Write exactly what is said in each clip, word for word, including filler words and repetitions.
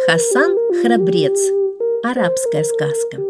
Хасан храбрец. Арабская сказка.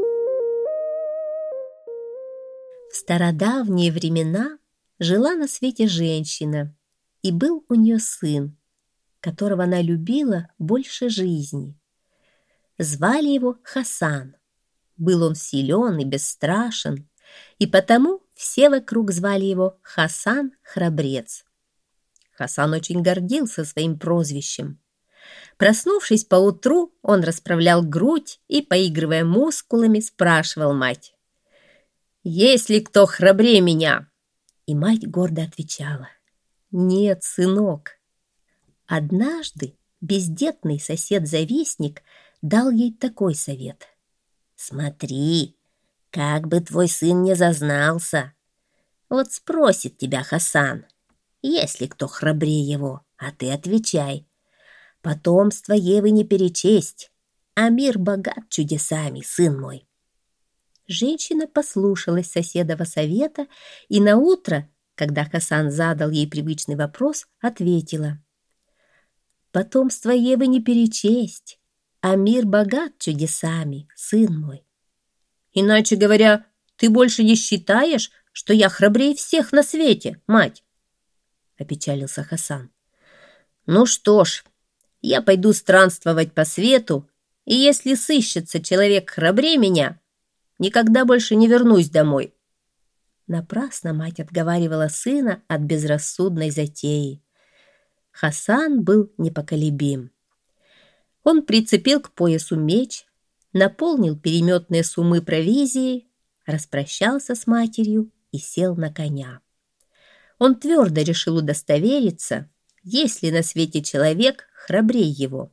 В стародавние времена жила на свете женщина, и был у нее сын, которого она любила больше жизни. Звали его Хасан. Был он силен и бесстрашен, и потому все вокруг звали его Хасан храбрец. Хасан очень гордился своим прозвищем. Проснувшись поутру, он расправлял грудь и, поигрывая мускулами, спрашивал мать: «Есть ли кто храбрее меня?» И мать гордо отвечала: «Нет, сынок». Однажды бездетный сосед-завистник дал ей такой совет: «Смотри, как бы твой сын не зазнался. Вот спросит тебя Хасан, есть ли кто храбрее его, а ты отвечай: потомство Евы не перечесть, а мир богат чудесами, сын мой». Женщина послушалась соседова совета и наутро, когда Хасан задал ей привычный вопрос, ответила: «Потомство Евы не перечесть, а мир богат чудесами, сын мой». «Иначе говоря, ты больше не считаешь, что я храбрее всех на свете, мать?» — опечалился Хасан. «Ну что ж, я пойду странствовать по свету, и если сыщется человек храбрее меня, никогда больше не вернусь домой». Напрасно мать отговаривала сына от безрассудной затеи. Хасан был непоколебим. Он прицепил к поясу меч, наполнил переметные суммы провизией, распрощался с матерью и сел на коня. Он твердо решил удостовериться, есть ли на свете человек храбрее его.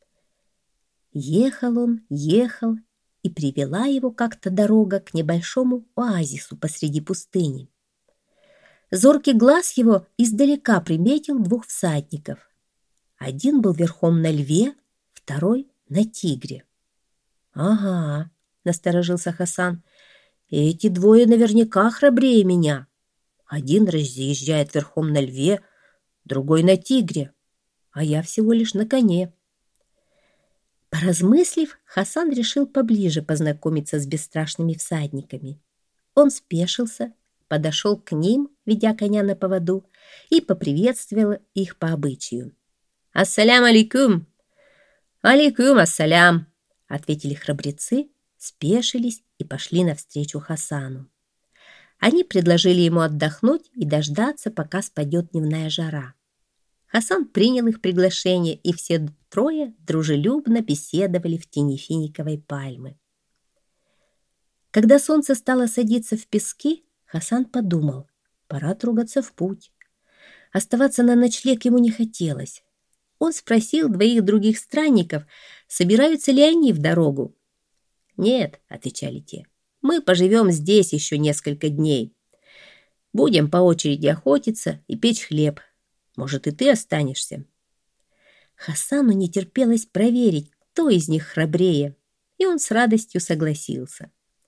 Ехал он, ехал, и привела его как-то дорога к небольшому оазису посреди пустыни. Зоркий глаз его издалека приметил двух всадников. Один был верхом на льве, второй — на тигре. «Ага», — насторожился Хасан, — «эти двое наверняка храбрее меня. Один разъезжает верхом на льве, другой на тигре, а я всего лишь на коне». Поразмыслив, Хасан решил поближе познакомиться с бесстрашными всадниками. Он спешился, подошел к ним, ведя коня на поводу, и поприветствовал их по обычаю. «Ассалям алейкум!» «Алейкум ассалям!» — ответили храбрецы, спешились и пошли навстречу Хасану. Они предложили ему отдохнуть и дождаться, пока спадет дневная жара. Хасан принял их приглашение, и все трое дружелюбно беседовали в тени финиковой пальмы. Когда солнце стало садиться в пески, Хасан подумал: пора трогаться в путь. Оставаться на ночлег ему не хотелось. Он спросил двоих других странников, собираются ли они в дорогу. «Нет», — отвечали те, — «мы поживем здесь еще несколько дней. Будем по очереди охотиться и печь хлеб. Может, и ты останешься?» Хасану не терпелось проверить, кто из них храбрее, и он с радостью согласился.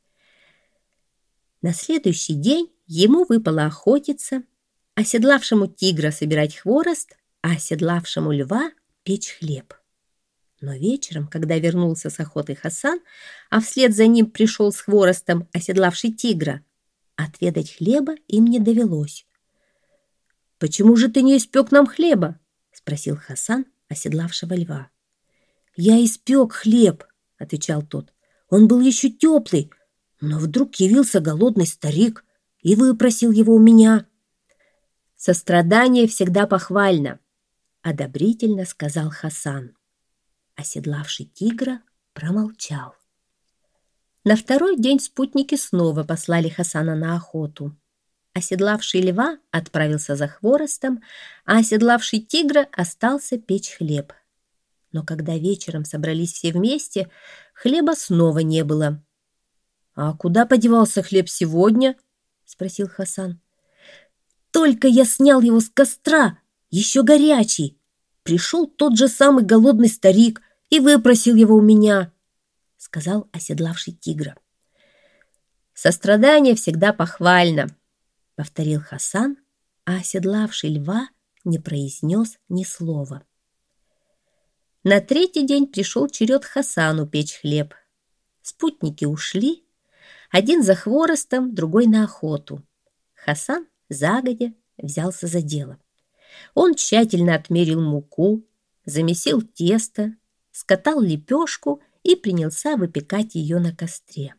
На следующий день ему выпало охотиться, оседлавшему тигра собирать хворост, а оседлавшему льва печь хлеб. Но вечером, когда вернулся с охоты Хасан, а вслед за ним пришел с хворостом оседлавший тигра, отведать хлеба им не довелось. «Почему же ты не испек нам хлеба?» — спросил Хасан оседлавшего льва. «Я испек хлеб», — отвечал тот. «Он был еще теплый, но вдруг явился голодный старик и выпросил его у меня». «Сострадание всегда похвально», — одобрительно сказал Хасан. Оседлавший тигра промолчал. На второй день спутники снова послали Хасана на охоту. Оседлавший льва отправился за хворостом, а оседлавший тигра остался печь хлеб. Но когда вечером собрались все вместе, хлеба снова не было. «А куда подевался хлеб сегодня?» — спросил Хасан. «Только я снял его с костра, еще горячий. Пришел тот же самый голодный старик и выпросил его у меня», — сказал оседлавший тигра. «Сострадание всегда похвально», — повторил Хасан, а оседлавший льва не произнес ни слова. На третий день пришел черед Хасану печь хлеб. Спутники ушли, один за хворостом, другой на охоту. Хасан загодя взялся за дело. Он тщательно отмерил муку, замесил тесто, скатал лепешку и принялся выпекать ее на костре.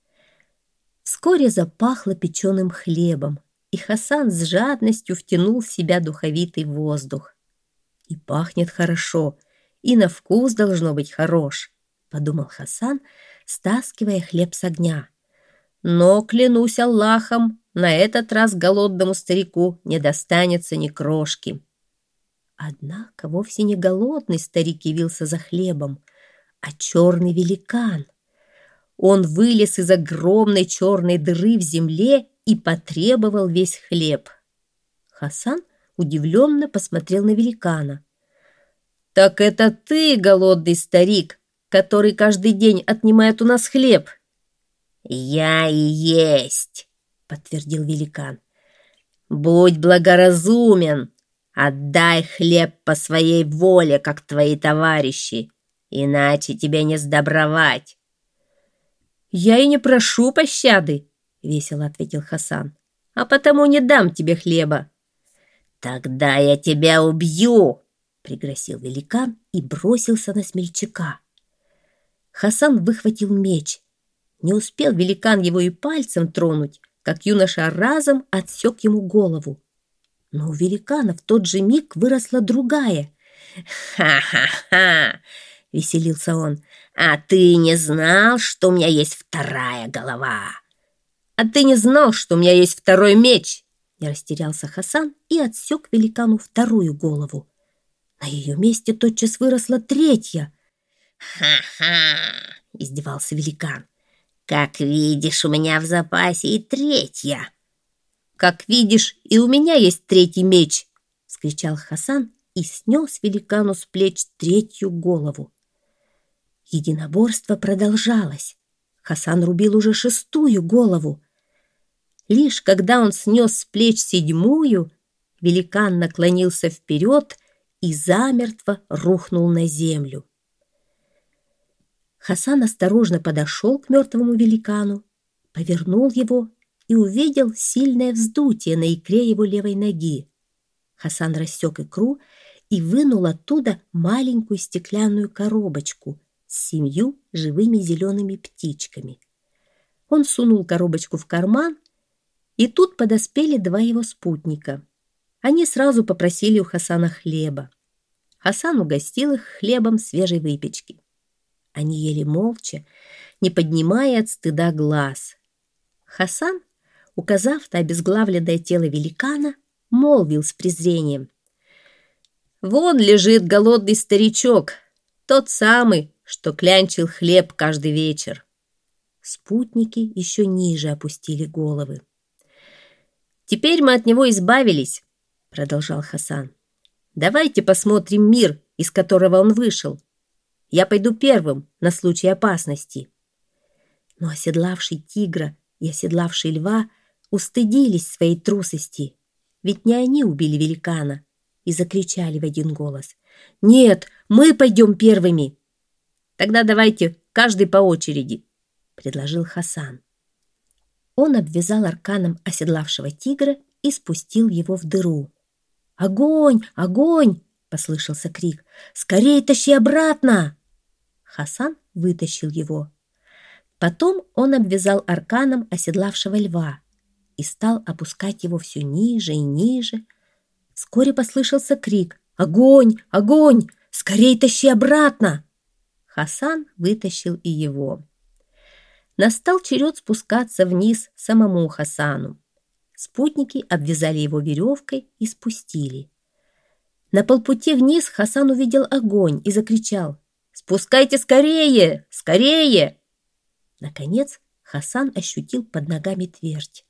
Вскоре запахло печеным хлебом, и Хасан с жадностью втянул в себя духовитый воздух. «И пахнет хорошо, и на вкус должно быть хорош», — подумал Хасан, стаскивая хлеб с огня. «Но, клянусь Аллахом, на этот раз голодному старику не достанется ни крошки». Однако вовсе не голодный старик явился за хлебом, а черный великан. Он вылез из огромной черной дыры в земле и потребовал весь хлеб. Хасан удивленно посмотрел на великана. «Так это ты, голодный старик, который каждый день отнимает у нас хлеб?» «Я и есть», — подтвердил великан. «Будь благоразумен, отдай хлеб по своей воле, как твои товарищи, иначе тебе не сдобровать». «Я и не прошу пощады», — весело ответил Хасан, «а потому не дам тебе хлеба». «Тогда я тебя убью», — пригрозил великан и бросился на смельчака. Хасан выхватил меч. Не успел великан его и пальцем тронуть, как юноша разом отсек ему голову. Но у великана в тот же миг выросла другая. «Ха-ха-ха!» — веселился он. «А ты не знал, что у меня есть вторая голова?» «А ты не знал, что у меня есть второй меч?» Не растерялся Хасан и отсек великану вторую голову. На ее месте тотчас выросла третья. «Ха-ха!» — издевался великан. «Как видишь, у меня в запасе и третья». «Как видишь, и у меня есть третий меч!» — вскричал Хасан и снес великану с плеч третью голову. Единоборство продолжалось. Хасан рубил уже шестую голову. Лишь когда он снес с плеч седьмую, великан наклонился вперед и замертво рухнул на землю. Хасан осторожно подошел к мертвому великану, повернул его и увидел сильное вздутие на икре его левой ноги. Хасан рассек икру и вынул оттуда маленькую стеклянную коробочку с семью живыми зелеными птичками. Он сунул коробочку в карман, и тут подоспели два его спутника. Они сразу попросили у Хасана хлеба. Хасан угостил их хлебом свежей выпечки. Они ели молча, не поднимая от стыда глаз. Хасан, указав на обезглавленное тело великана, молвил с презрением: «Вон лежит голодный старичок, тот самый, что клянчил хлеб каждый вечер». Спутники еще ниже опустили головы. «Теперь мы от него избавились», — продолжал Хасан. «Давайте посмотрим мир, из которого он вышел. Я пойду первым на случай опасности». Но оседлавший тигра и оседлавший льва устыдились своей трусости, ведь не они убили великана, и закричали в один голос: «Нет, мы пойдем первыми!» «Тогда давайте каждый по очереди», — предложил Хасан. Он обвязал арканом оседлавшего тигра и спустил его в дыру. «Огонь! Огонь!» — послышался крик. «Скорей тащи обратно!» Хасан вытащил его. Потом он обвязал арканом оседлавшего льва и стал опускать его все ниже и ниже. Вскоре послышался крик: «Огонь! Огонь! Скорей тащи обратно!» Хасан вытащил и его. Настал черед спускаться вниз самому Хасану. Спутники обвязали его веревкой и спустили. На полпути вниз Хасан увидел огонь и закричал: «Спускайте скорее! Скорее!» Наконец Хасан ощутил под ногами твердь.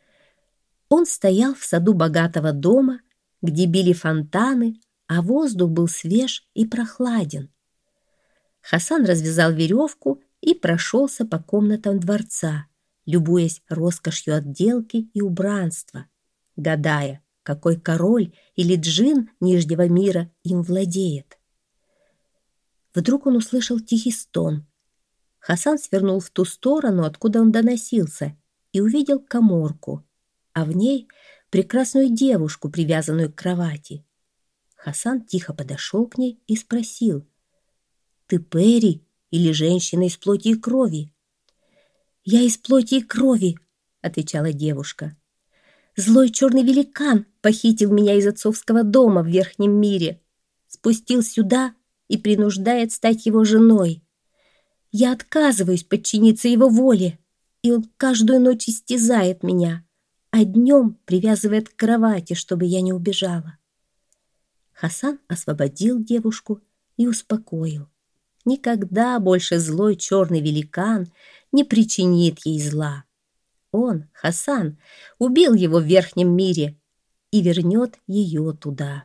Он стоял в саду богатого дома, где били фонтаны, а воздух был свеж и прохладен. Хасан развязал веревку и прошелся по комнатам дворца, любуясь роскошью отделки и убранства, гадая, какой король или джин Нижнего мира им владеет. Вдруг он услышал тихий стон. Хасан свернул в ту сторону, откуда он доносился, и увидел каморку, а в ней прекрасную девушку, привязанную к кровати. Хасан тихо подошел к ней и спросил: «Ты Пери или женщина из плоти и крови?» «Я из плоти и крови», — отвечала девушка. «Злой черный великан похитил меня из отцовского дома в верхнем мире, спустил сюда и принуждает стать его женой. Я отказываюсь подчиниться его воле, и он каждую ночь истязает меня, а днем привязывает к кровати, чтобы я не убежала». Хасан освободил девушку и успокоил. Никогда больше злой черный великан не причинит ей зла. Он, Хасан, убил его в верхнем мире и вернет ее туда.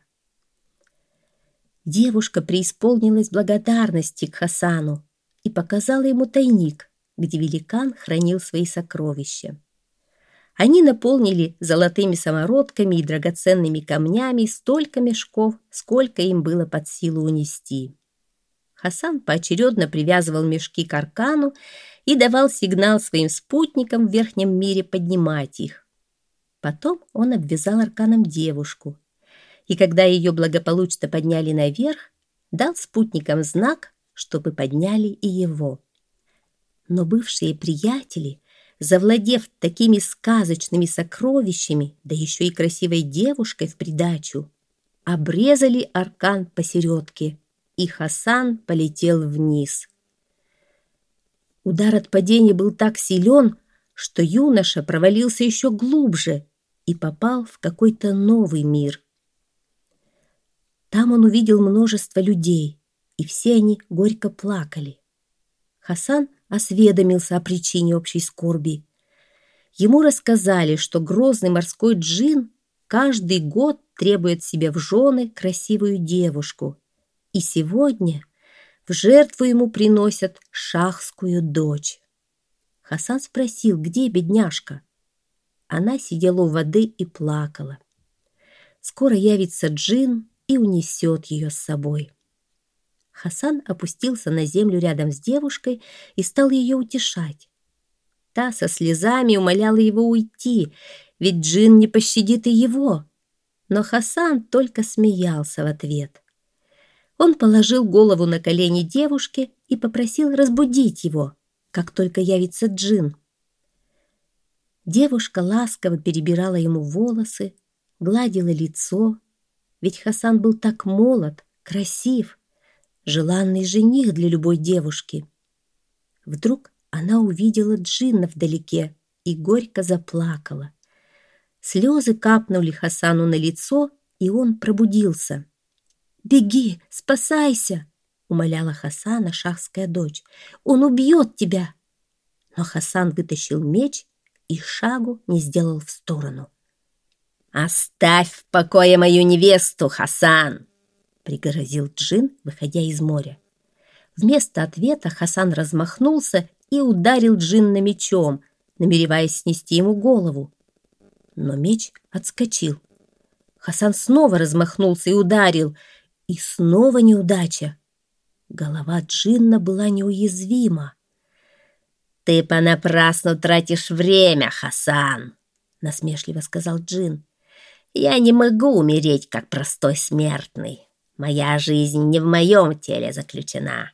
Девушка преисполнилась благодарности к Хасану и показала ему тайник, где великан хранил свои сокровища. Они наполнили золотыми самородками и драгоценными камнями столько мешков, сколько им было под силу унести. Хасан поочередно привязывал мешки к аркану и давал сигнал своим спутникам в верхнем мире поднимать их. Потом он обвязал арканом девушку, и когда ее благополучно подняли наверх, дал спутникам знак, чтобы подняли и его. Но бывшие приятели, завладев такими сказочными сокровищами, да еще и красивой девушкой в придачу, обрезали аркан посередке, и Хасан полетел вниз. Удар от падения был так силен, что юноша провалился еще глубже и попал в какой-то новый мир. Там он увидел множество людей, и все они горько плакали. Хасан осведомился о причине общей скорби. Ему рассказали, что грозный морской джин каждый год требует себе в жены красивую девушку, и сегодня в жертву ему приносят шахскую дочь. Хасан спросил, где бедняжка. Она сидела у воды и плакала. Скоро явится джин и унесет ее с собой. Хасан опустился на землю рядом с девушкой и стал ее утешать. Та со слезами умоляла его уйти, ведь джин не пощадит и его. Но Хасан только смеялся в ответ. Он положил голову на колени девушки и попросил разбудить его, как только явится джин. Девушка ласково перебирала ему волосы, гладила лицо, ведь Хасан был так молод, красив, желанный жених для любой девушки. Вдруг она увидела джинна вдалеке и горько заплакала. Слезы капнули Хасану на лицо, и он пробудился. «Беги, спасайся!» — умоляла Хасана шахская дочь. «Он убьет тебя!» Но Хасан вытащил меч и шагу не сделал в сторону. «Оставь в покое мою невесту, Хасан!» — пригрозил джин, выходя из моря. Вместо ответа Хасан размахнулся и ударил джинна мечом, намереваясь снести ему голову. Но меч отскочил. Хасан снова размахнулся и ударил, и снова неудача. Голова джинна была неуязвима. «Ты понапрасну тратишь время, Хасан!» — насмешливо сказал джин. «Я не могу умереть, как простой смертный. Моя жизнь не в моем теле заключена».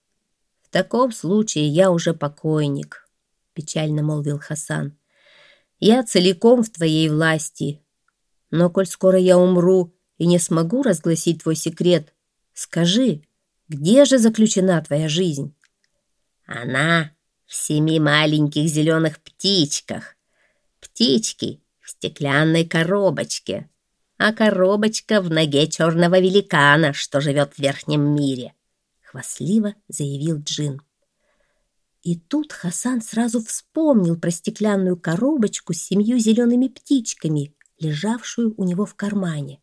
«В таком случае я уже покойник», — печально молвил Хасан. «Я целиком в твоей власти. Но коль скоро я умру и не смогу разгласить твой секрет, скажи, где же заключена твоя жизнь?» «Она в семи маленьких зеленых птичках. Птички в стеклянной коробочке, а коробочка в ноге черного великана, что живет в верхнем мире», — хвастливо заявил джин. И тут Хасан сразу вспомнил про стеклянную коробочку с семью зелеными птичками, лежавшую у него в кармане.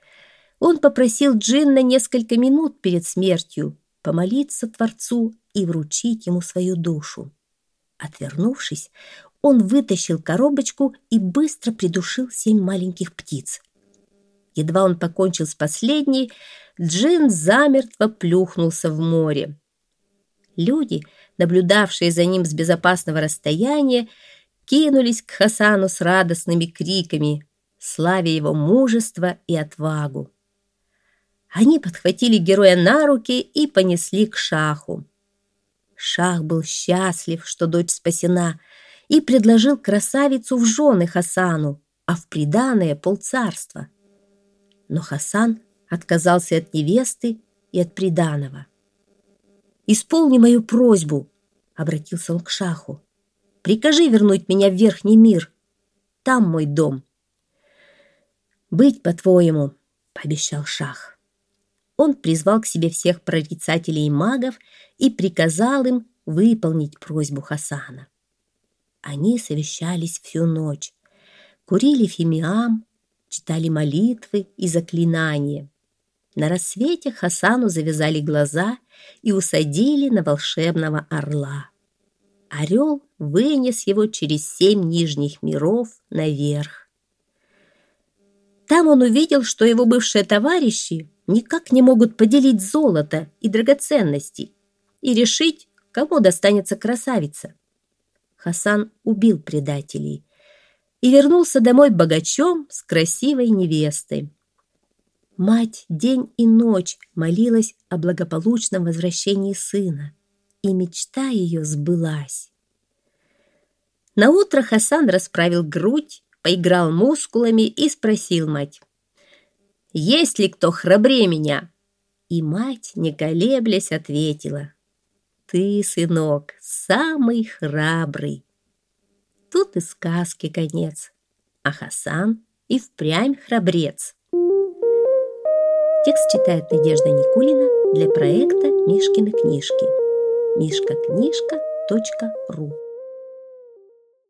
Он попросил джинна несколько минут перед смертью помолиться Творцу и вручить ему свою душу. Отвернувшись, он вытащил коробочку и быстро придушил семь маленьких птиц. Едва он покончил с последней, джин замертво плюхнулся в море. Люди, наблюдавшие за ним с безопасного расстояния, кинулись к Хасану с радостными криками, славя его мужество и отвагу. Они подхватили героя на руки и понесли к шаху. Шах был счастлив, что дочь спасена, и предложил красавицу в жены Хасану, а в приданое полцарства. Но Хасан отказался от невесты и от приданого. «Исполни мою просьбу», — обратился он к шаху. «Прикажи вернуть меня в верхний мир. Там мой дом». «Быть по-твоему», — пообещал шах. Он призвал к себе всех прорицателей и магов и приказал им выполнить просьбу Хасана. Они совещались всю ночь, курили фимиам, читали молитвы и заклинания. На рассвете Хасану завязали глаза и усадили на волшебного орла. Орел вынес его через семь нижних миров наверх. Там он увидел, что его бывшие товарищи никак не могут поделить золото и драгоценности и решить, кому достанется красавица. Хасан убил предателей и вернулся домой богачом с красивой невестой. Мать день и ночь молилась о благополучном возвращении сына, и мечта ее сбылась. Наутро Хасан расправил грудь, поиграл мускулами и спросил мать: «Есть ли кто храбрее меня?» И мать, не колеблясь, ответила: «Ты, сынок, самый храбрый». Тут и сказки конец, а Хасан и впрямь храбрец. Текст читает Надежда Никулина для проекта «Мишкины книжки». мишка книжка точка ру